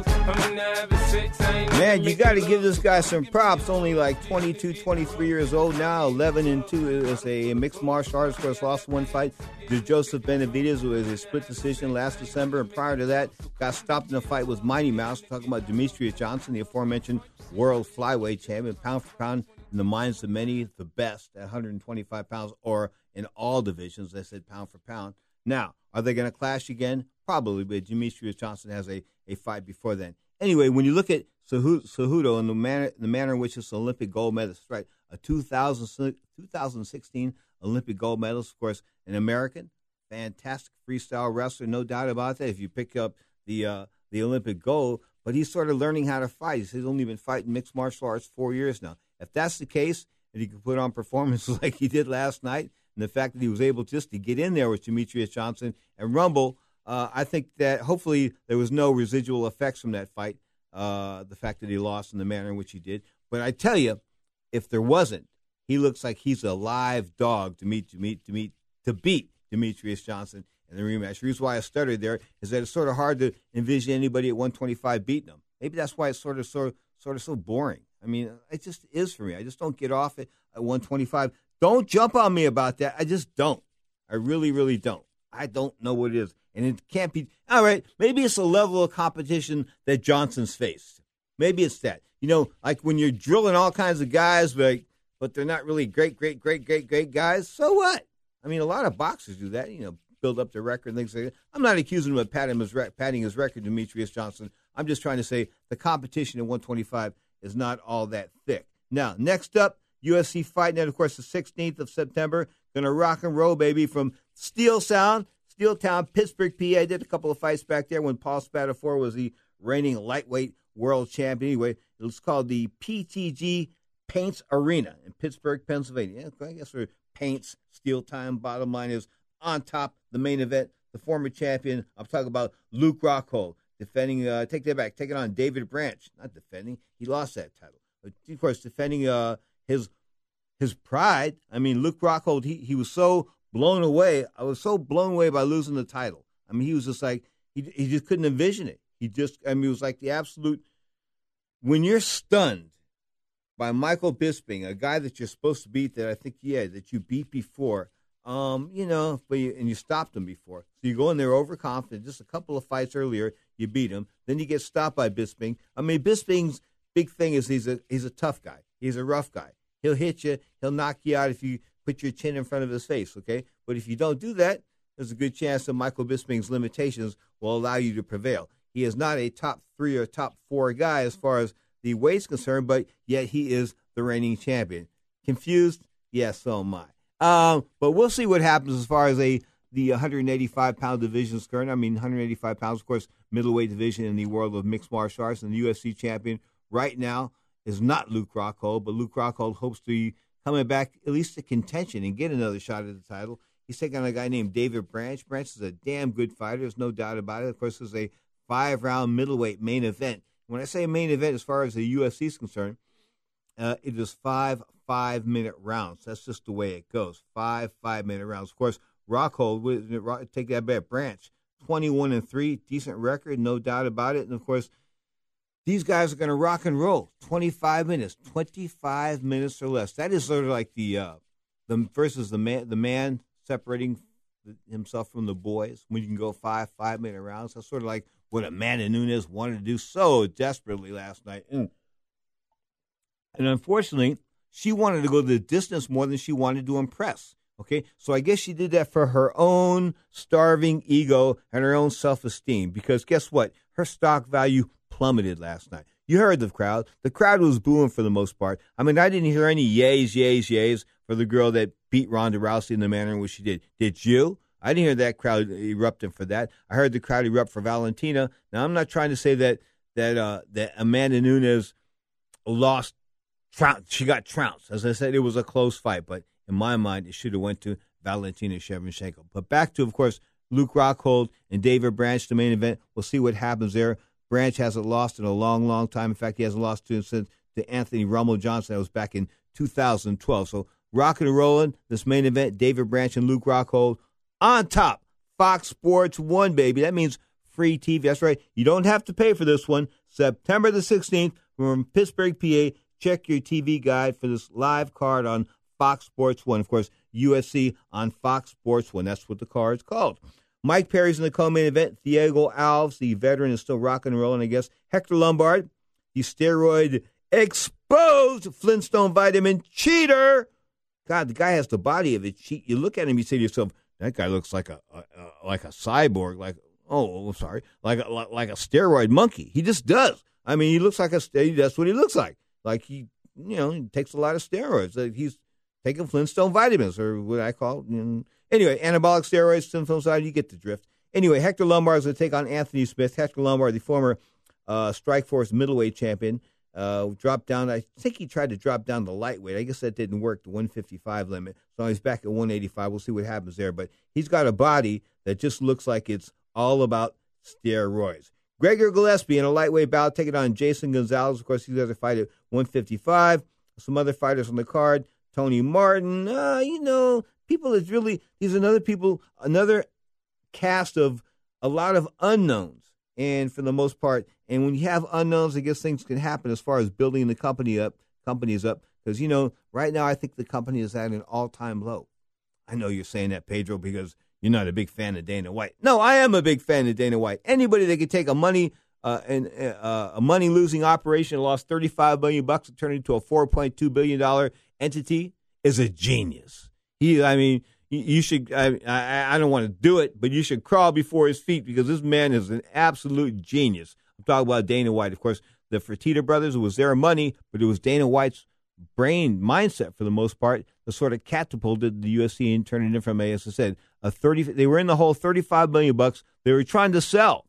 Man, you got to give this guy some props. Only like 22, 23 years old now. 11-2 as a mixed martial artist. Of course, lost one fight to Joseph Benavidez, who was a split decision last December. And prior to that, got stopped in a fight with Mighty Mouse. Talking about Demetrius Johnson, the aforementioned world flyweight champion, pound for pound. In the minds of many, the best at 125 pounds, or in all divisions. They said pound for pound. Now, are they going to clash again? Probably, but Demetrius Johnson has a fight before then. Anyway, when you look at Cejudo and the manner in which this Olympic gold medalist, right, a 2016 Olympic gold medalist, of course, an American, fantastic freestyle wrestler, no doubt about that. If you pick up the Olympic gold, but he's sort of learning how to fight. He's only been fighting mixed martial arts 4 years now. If that's the case, and he can put on performances like he did last night, and the fact that he was able just to get in there with Demetrius Johnson and rumble, I think that hopefully there was no residual effects from that fight, the fact that he lost in the manner in which he did. But I tell you, if there wasn't, he looks like he's a live dog to beat Demetrius Johnson in the rematch. The reason why I stuttered there is that it's sort of hard to envision anybody at 125 beating him. Maybe that's why it's sort of so boring. I mean, it just is for me. I just don't get off it at 125. Don't jump on me about that. I just don't. I really, really don't. I don't know what it is. And it can't be. All right, maybe it's a level of competition that Johnson's faced. Maybe it's that. You know, like when you're drilling all kinds of guys, but they're not really great guys. So what? I mean, a lot of boxers do that, you know, build up their record and things like that. I'm not accusing him of padding his record, Demetrius Johnson. I'm just trying to say the competition at 125 is not all that thick. Now, next up, UFC Fight Night, of course, the 16th of September. Going to rock and roll, baby, from Steeltown, Pittsburgh, PA. I did a couple of fights back there when Paul Spadafore was the reigning lightweight world champion. Anyway, it was called the PTG Paints Arena in Pittsburgh, Pennsylvania. I guess for Paints, Steel Time. Bottom line is, on top, the main event, the former champion, I'm talking about Luke Rockhold, defending, taking on David Branch. Not defending, he lost that title. But, of course, defending his pride. I mean, Luke Rockhold, he was so blown away. I was so blown away by losing the title. I mean, he was just like, he just couldn't envision it. It was like the absolute, when you're stunned by Michael Bisping, a guy that you're supposed to beat, that I think, that you beat before, and you stopped him before. So you go in there overconfident. Just a couple of fights earlier, you beat him. Then you get stopped by Bisping. I mean, Bisping's big thing is he's a tough guy. He's a rough guy. He'll hit you. He'll knock you out if you put your chin in front of his face, okay? But if you don't do that, there's a good chance that Michael Bisping's limitations will allow you to prevail. He is not a top 3 or top 4 guy as far as the weight's concerned, but yet he is the reigning champion. Confused? Yes, so am I. But we'll see what happens as far as the 185-pound division is concerned. I mean, 185 pounds, of course, middleweight division in the world of mixed martial arts, and the UFC champion right now is not Luke Rockhold, but Luke Rockhold hopes to be coming back at least to contention and get another shot at the title. He's taking on a guy named David Branch. Branch is a damn good fighter. There's no doubt about it. Of course, it's a 5-round middleweight main event. When I say main event, as far as the UFC is concerned, it is 5 5-minute rounds. That's just the way it goes. 5 5-minute rounds. Of course, Rockhold, take that back. Branch, 21-3, decent record, no doubt about it. And of course, these guys are going to rock and roll. 25 minutes or less. That is sort of like the versus the man separating himself from the boys when you can go 5-minute rounds. That's sort of like what Amanda Nunes wanted to do so desperately last night. And unfortunately, she wanted to go the distance more than she wanted to impress. Okay, so I guess she did that for her own starving ego and her own self-esteem, because guess what? Her stock value plummeted last night. You heard the crowd. The crowd was booing for the most part. I mean, I didn't hear any yays for the girl that beat Ronda Rousey in the manner in which she did. Did you? I didn't hear that crowd erupting for that. I heard the crowd erupt for Valentina. Now, I'm not trying to say that Amanda Nunes lost. She got trounced. As I said, it was a close fight, but in my mind, it should have went to Valentina Shevchenko. But back to, of course, Luke Rockhold and David Branch, the main event. We'll see what happens there. Branch hasn't lost in a long, long time. In fact, he hasn't lost since to Anthony Rumble Johnson. That was back in 2012. So rocking and rolling, this main event, David Branch and Luke Rockhold on top. Fox Sports 1, baby. That means free TV. That's right. You don't have to pay for this one. September the 16th from Pittsburgh, PA. Check your TV guide for this live card on Fox Sports 1. Of course, UFC on Fox Sports 1. That's what the card is called. Mike Perry's in the co-main event. Thiago Alves, the veteran, is still rocking and rolling, I guess. Hector Lombard, the steroid exposed Flintstone vitamin cheater. God, the guy has the body of a cheat. You look at him, you say to yourself, that guy looks like a cyborg, like a steroid monkey. He just does. I mean, he looks like that's what he looks like. Like he takes a lot of steroids. Like he's taking Flintstone vitamins, or what I call, anyway, anabolic steroids, Flintstone side, you get the drift. Anyway, Hector Lombard is going to take on Anthony Smith. Hector Lombard, the former Strikeforce middleweight champion, dropped down. I think he tried to drop down the lightweight. I guess that didn't work, the 155 limit. So he's back at 185. We'll see what happens there. But he's got a body that just looks like it's all about steroids. Gregor Gillespie in a lightweight bout taking on Jason Gonzalez. Of course, he's got to fight at 155. Some other fighters on the card. Tony Martin, people is really, these another cast of a lot of unknowns. And for the most part, and when you have unknowns, I guess things can happen as far as building the companies up. Because, right now I think the company is at an all-time low. I know you're saying that, Pedro, because you're not a big fan of Dana White. No, I am a big fan of Dana White. Anybody that could take a money-losing operation and lost $35 million and turn it into a $4.2 billion entity is a genius. You should. I don't want to do it, but you should crawl before his feet, because this man is an absolute genius. I'm talking about Dana White. Of course, the Fertitta brothers, it was their money, but it was Dana White's mindset for the most part that sort of catapulted the UFC and turned it in from, as I said, they were in the hole, $35 million. They were trying to sell.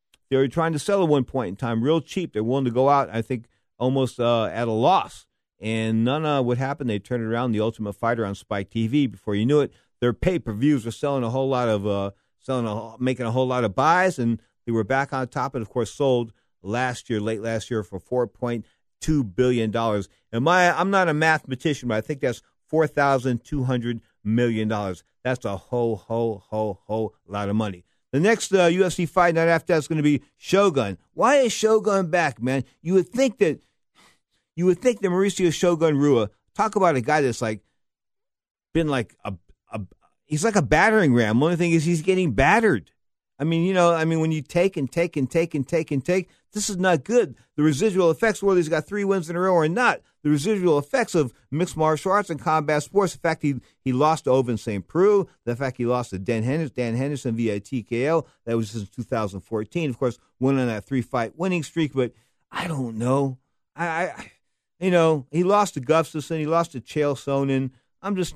At one point in time, real cheap. They're willing to go out, I think, almost at a loss. And none of what happened. They turned it around, The Ultimate Fighter on Spike TV. Before you knew it, their pay-per-views were selling a whole lot of, making a whole lot of buys, and they were back on top. And of course, sold late last year for $4.2 billion. And I'm not a mathematician, but I think that's $4,200 million. That's a whole lot of money. The next UFC fight night after that is going to be Shogun. Why is Shogun back, man? You would think that Mauricio Shogun Rua, talk about a guy that's been he's like a battering ram. The only thing is he's getting battered. When you take, this is not good. The residual effects, whether he's got 3 wins in a row or not, the residual effects of mixed martial arts and combat sports, the fact he lost to Ovince St. Preux, the fact he lost to Dan Henderson via TKO, that was since 2014. Of course, went on that 3-fight winning streak, but I don't know. He lost to Gustafsson, he lost to Chael Sonnen. I'm just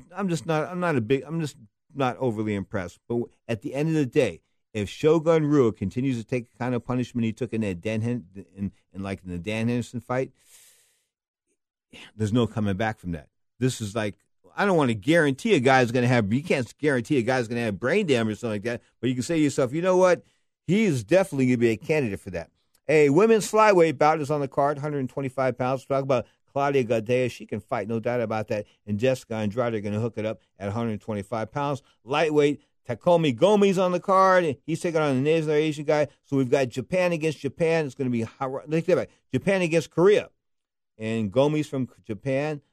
not overly impressed. But at the end of the day, if Shogun Rua continues to take the kind of punishment he took in the Dan Henderson fight, there's no coming back from that. This is I don't want to guarantee a guy's going to have, you can't guarantee a guy's going to have brain damage or something like that, but you can say to yourself, you know what? He's definitely going to be a candidate for that. A women's flyweight bout is on the card, 125 pounds. Talk about Claudia Gadelha. She can fight, no doubt about that. And Jessica Andrade are going to hook it up at 125 pounds. Lightweight, Takomi Gomi's on the card. He's taking on an Asian guy. So we've got Japan against Japan. It's going to be Japan against Korea. And Gomi's from Japan.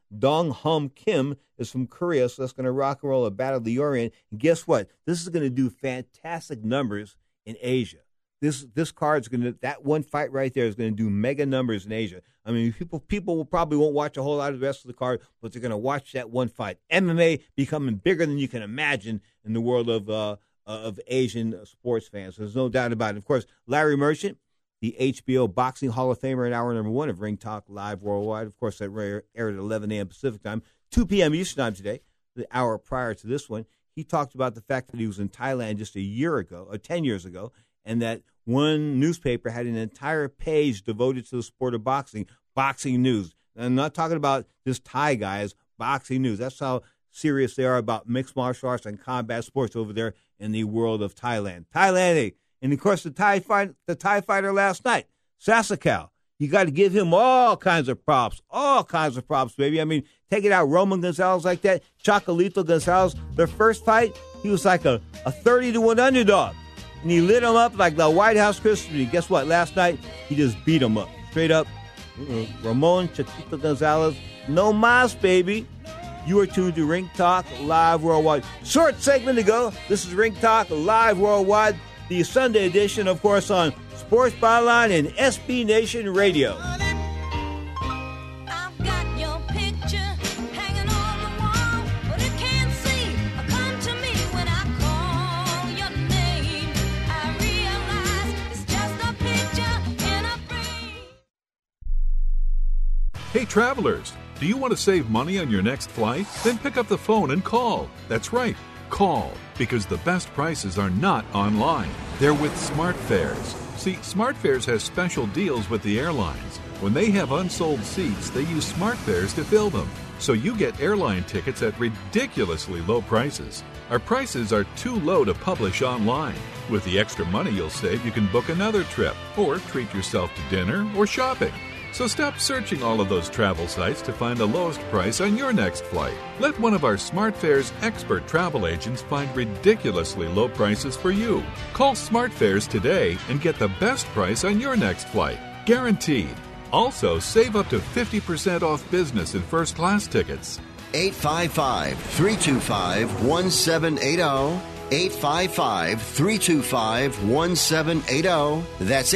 Dong Hum Kim is from Korea, so that's going to rock and roll a Battle of the Orient. And guess what? This is going to do fantastic numbers in Asia. This card's going to, that one fight right there is going to do mega numbers in Asia. I mean, people will probably won't watch a whole lot of the rest of the card, but they're going to watch that one fight. MMA becoming bigger than you can imagine in the world of Asian sports fans. There's no doubt about it. Of course, Larry Merchant, the HBO Boxing Hall of Famer in hour number 1 of Ring Talk Live Worldwide. Of course, that aired at 11 a.m. Pacific time, 2 p.m. Eastern time today, the hour prior to this one. He talked about the fact that he was in Thailand just a year ago, or 10 years ago, and that one newspaper had an entire page devoted to the sport of boxing, boxing news. And I'm not talking about just Thai guys, boxing news. That's how serious they are about mixed martial arts and combat sports over there in the world of Thailand. Thailand, and of course the Thai fighter last night, Sasakal. You got to give him all kinds of props, baby. I mean, take it out, Roman Gonzalez like that, Chocolito Gonzalez. Their first fight, he was like a 30-1 underdog. And he lit him up like the White House Christmas tree. Guess what? Last night, he just beat him up. Straight up, Ramon Chocolito Gonzalez, no mas, baby. You are tuned to Ring Talk Live Worldwide. Short segment to go. This is Ring Talk Live Worldwide, the Sunday edition, of course, on Sports Byline and SB Nation Radio. Hey travelers, do you want to save money on your next flight? Then pick up the phone and call. That's right, call, because the best prices are not online. They're with SmartFares. See, SmartFares has special deals with the airlines. When they have unsold seats, they use SmartFares to fill them. So you get airline tickets at ridiculously low prices. Our prices are too low to publish online. With the extra money you'll save, you can book another trip or treat yourself to dinner or shopping. So stop searching all of those travel sites to find the lowest price on your next flight. Let one of our SmartFares expert travel agents find ridiculously low prices for you. Call SmartFares today and get the best price on your next flight. Guaranteed. Also, save up to 50% off business and first class tickets. 855-325-1780. 855-325-1780. That's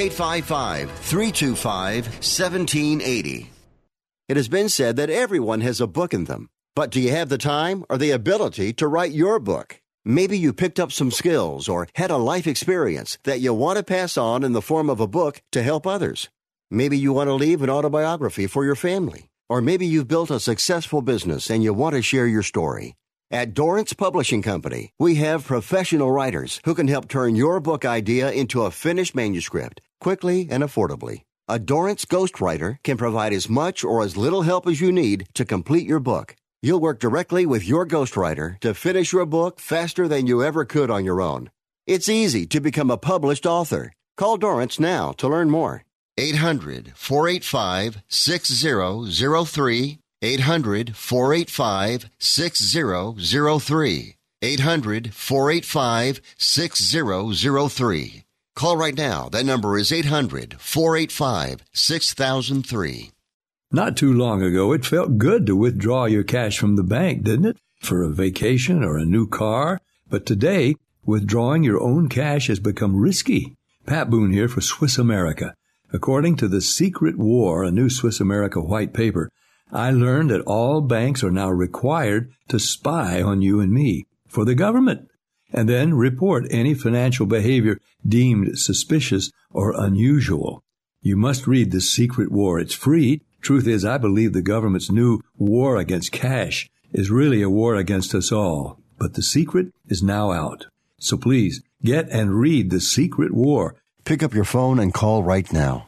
855-325-1780. It has been said that everyone has a book in them. But do you have the time or the ability to write your book? Maybe you picked up some skills or had a life experience that you want to pass on in the form of a book to help others. Maybe you want to leave an autobiography for your family. Or maybe you've built a successful business and you want to share your story. At Dorrance Publishing Company, we have professional writers who can help turn your book idea into a finished manuscript quickly and affordably. A Dorrance ghostwriter can provide as much or as little help as you need to complete your book. You'll work directly with your ghostwriter to finish your book faster than you ever could on your own. It's easy to become a published author. Call Dorrance now to learn more. 800-485-6003. 800-485-6003. 800-485-6003. Call right now. That number is 800-485-6003. Not too long ago, it felt good to withdraw your cash from the bank, didn't it? For a vacation or a new car. But today, withdrawing your own cash has become risky. Pat Boone here for Swiss America. According to The Secret War, a new Swiss America white paper, I learned that all banks are now required to spy on you and me for the government, and then report any financial behavior deemed suspicious or unusual. You must read The Secret War. It's free. Truth is, I believe the government's new war against cash is really a war against us all. But The Secret is now out. So please, get and read The Secret War. Pick up your phone and call right now.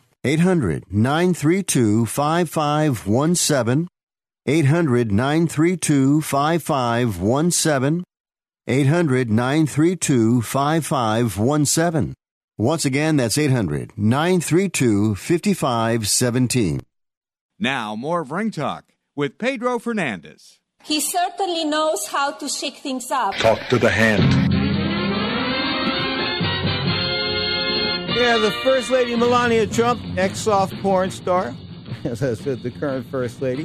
800-932-5517. 800-932-5517. 800-932-5517. Once again, that's 800-932-5517. Now, more of Ring Talk with Pedro Fernandez. He certainly knows how to shake things up. Talk to the hand. Yeah, the First Lady Melania Trump, ex-soft porn star, as I said, the current First Lady,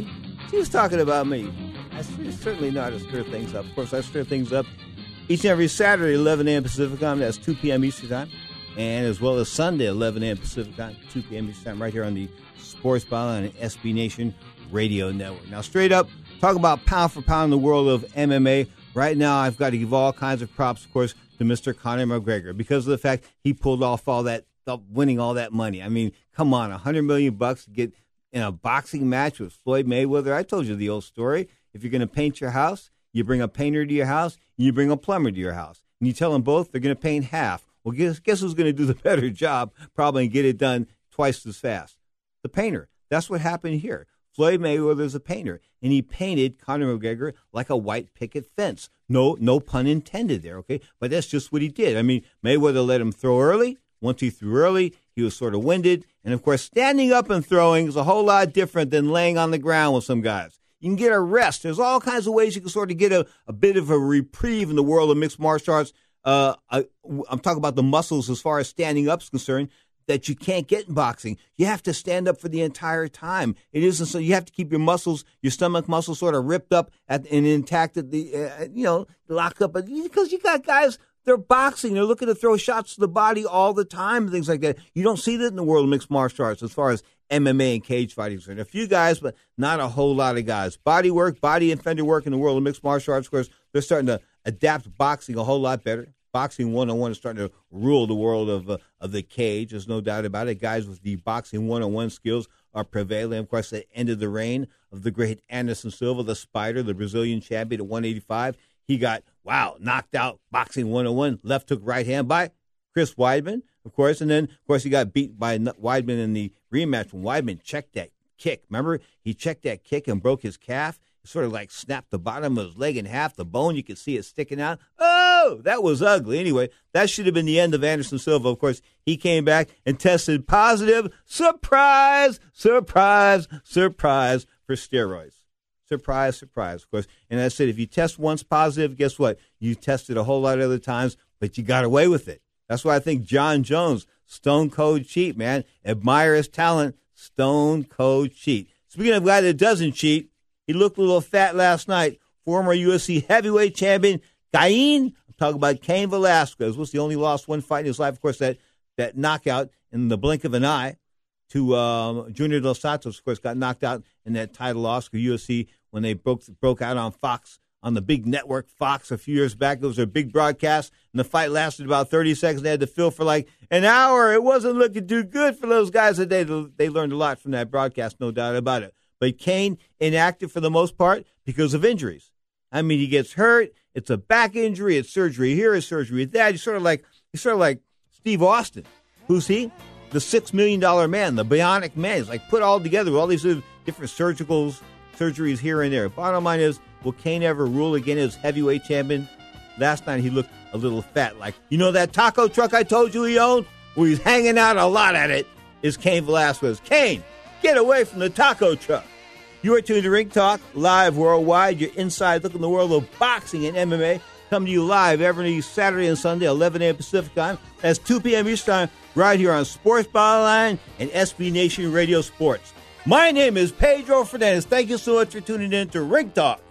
She was talking about me. I certainly know how to stir things up. Of course, I stir things up each and every Saturday, 11 a.m. Pacific time. That's 2 p.m. Eastern time. And as well as Sunday, 11 a.m. Pacific time, 2 p.m. Eastern time, right here on the Sports Byline and SB Nation Radio Network. Now, straight up, talk about pound for pound in the world of MMA. Right now, I've got to give all kinds of props, of course, to Mr. Conor McGregor because of the fact he pulled off all that, winning all that money. I mean, come on, $100 million to get in a boxing match with Floyd Mayweather. I told you the old story. If you're going to paint your house, you bring a painter to your house, and you bring a plumber to your house. And you tell them both they're going to paint half. Well, guess who's going to do the better job probably and get it done twice as fast? The painter. That's what happened here. Floyd Mayweather's a painter, and he painted Conor McGregor like a white picket fence. No pun intended there, okay? But that's just what he did. I mean, Mayweather let him throw early. Once he threw early, he was sort of winded. And, of course, standing up and throwing is a whole lot different than laying on the ground with some guys. You can get a rest. There's all kinds of ways you can sort of get a bit of a reprieve in the world of mixed martial arts. I'm talking about the muscles as far as standing up is concerned that you can't get in boxing. You have to stand up for the entire time. It isn't so. You have to keep your muscles, your stomach muscles, sort of ripped up and intact at the, locked up. Because you got guys, they're boxing. They're looking to throw shots to the body all the time and things like that. You don't see that in the world of mixed martial arts as far as MMA and cage fighting is concerned. A few guys, but not a whole lot of guys. Body work, body and fender work in the world of mixed martial arts, of course, they're starting to adapt boxing a whole lot better. Boxing 101 is starting to rule the world of the cage. There's no doubt about it. Guys with the boxing 101 skills are prevailing. Of course, at the end of the reign of the great Anderson Silva, the Spider, the Brazilian champion at 185. He got, knocked out boxing 101, left hook, right hand by Chris Weidman, of course. And then, of course, he got beat by Weidman in the rematch when Weidman checked that kick. Remember, he checked that kick and broke his calf. Sort of like snapped the bottom of his leg in half, the bone, you could see it sticking out. Oh, that was ugly. Anyway, that should have been the end of Anderson Silva. Of course, he came back and tested positive. Surprise, surprise, surprise for steroids. Surprise, surprise, of course. And I said, if you test once positive, guess what? You tested a whole lot of other times, but you got away with it. That's why I think John Jones, stone cold cheat, man. Admire his talent, stone cold cheat. Speaking of a guy that doesn't cheat, he looked a little fat last night. Former UFC heavyweight champion, Cain. I'm talking about Cain Velasquez. Was the only lost one fight in his life. Of course, that knockout in the blink of an eye to Junior Dos Santos, of course, got knocked out in that title loss for UFC when they broke out on Fox, on the big network Fox a few years back. It was a big broadcast, and the fight lasted about 30 seconds. They had to fill for like an hour. It wasn't looking too good for those guys today. They learned a lot from that broadcast, no doubt about it. But Cain inactive for the most part because of injuries. I mean, he gets hurt. It's a back injury. It's surgery here. It's surgery there. He's sort of like Steve Austin. Who's he? The $6 million man, the bionic man. He's like put all together with all these different surgeries here and there. Bottom line is, will Cain ever rule again as heavyweight champion? Last night he looked a little fat. Like, that taco truck I told you he owned? Well, he's hanging out a lot at it, is Cain Velasquez. Cain, get away from the taco truck. You are tuned to Ring Talk, live worldwide. Your inside look in the world of boxing and MMA. Come to you live every Saturday and Sunday, 11 a.m. Pacific time. That's 2 p.m. Eastern time, right here on Sports Byline and SB Nation Radio Sports. My name is Pedro Fernandez. Thank you so much for tuning in to Ring Talk.